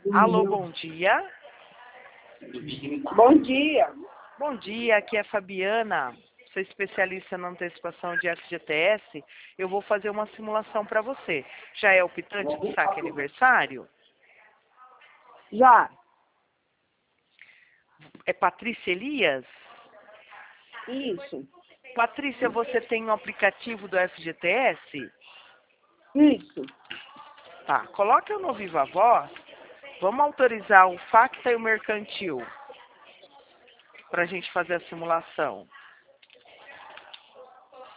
Alô, bom dia. Bom dia. Bom dia, aqui é a Fabiana, sou especialista na antecipação de FGTS. Eu vou fazer uma simulação para você. Já é o optante do saque aniversário? Já. É Patrícia Elias? Isso. Patrícia, você tem um aplicativo do FGTS? Isso. Tá, coloca eu no Viva Voz. Vamos autorizar o Facta e o Mercantil para a gente fazer a simulação.